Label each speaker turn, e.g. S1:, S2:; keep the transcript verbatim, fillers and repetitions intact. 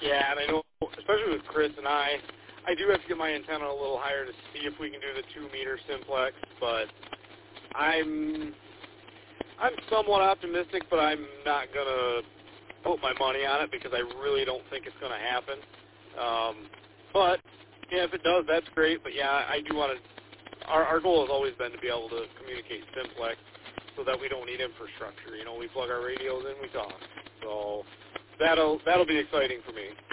S1: Yeah, and I know, especially with Chris and I, I do have to get my antenna a little higher to see if we can do the two-meter simplex, but I'm I'm somewhat optimistic, but I'm not going to put my money on it because I really don't think it's going to happen. Um, but, yeah, if it does, that's great. But, yeah, I do want to – our our goal has always been to be able to communicate simplex so that we don't need infrastructure. You know, we plug our radios in, we talk. So that'll that'll be exciting for me.